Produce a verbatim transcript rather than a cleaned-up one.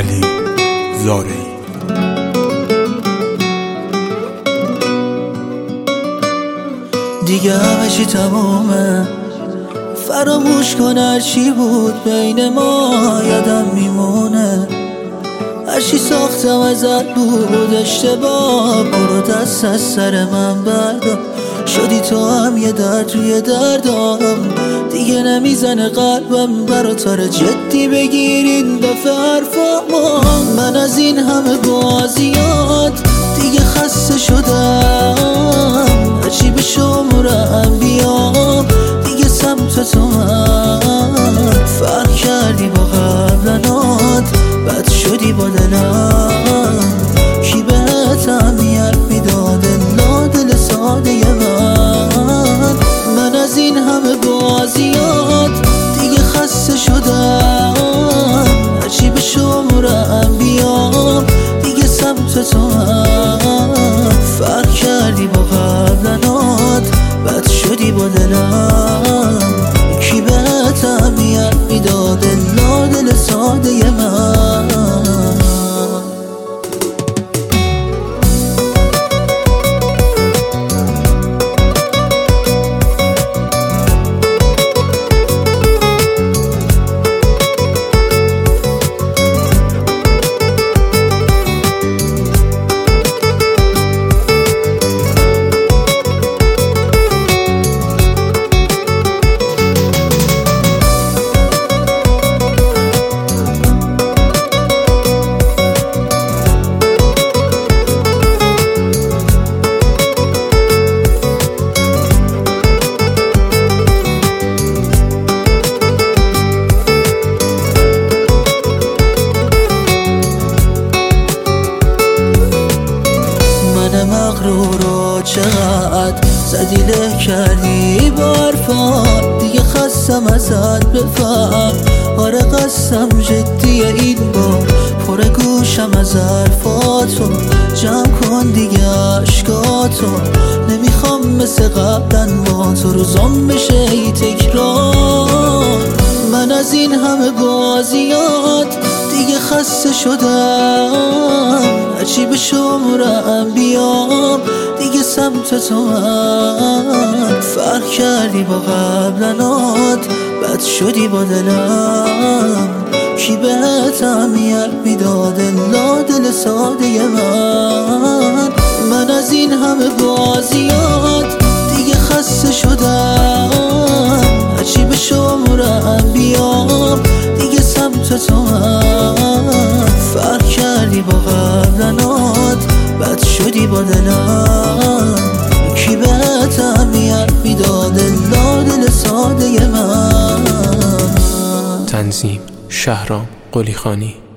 علی زارعی. دیگه همه چی تمومه، فراموش کن هرچی بود بین ما، یادم میمونه هرچی ساختم ازت بود اشتباه. برو دست از سر من بردار، شدی تو هم یه درد روی دردام. دیگه نمیزنه قلبم برا تاره جدی بگیر این دفعه حرفامو. من از این همه بازیات دیگه خسته شدم، هرچی به شمرم بیام دیگه سمت تو هم. فرق کردی با قبلنات، بد شدی با دلم. کی بهت اهمیت میداد الا دل ساده من؟ من از این همه بازیات دیگه خسته شدم، هرچی به شمرم بیام دیگه سمت تو هم. فرق کردی با قبلنات، بد شدی با دلم. کی بهت اهمیت میداد الا دل ساده من؟ مغرورو چقدر زدی له کردی با حرفات، دیگه خستم ازت بفهم. آره قسم جدیه این بار، پر گوشم از حرفاتو. جمع کن دیگه عشقاتو، نمیخوام مثل قبلن با تو روزام بشه ای تکرار. من از این همه بازیات دیگه خسته شدم، هرچی به شمرم بیام دیگه سمت تو هم. فرق کردی با قبلنات، بد شدی با دلم. کی بهت اهمیت میداد الا دل ساده من؟ من از این همه بازیات دیگه خسته شدم، هرچی به شمرم بیام دیگه سمت تو هم. فرق کردی با قبلنات، بد شدی با دلم. کی بهت اهمیت میداد الا دل ساده من؟ تنظیم شهرام قلیخانی.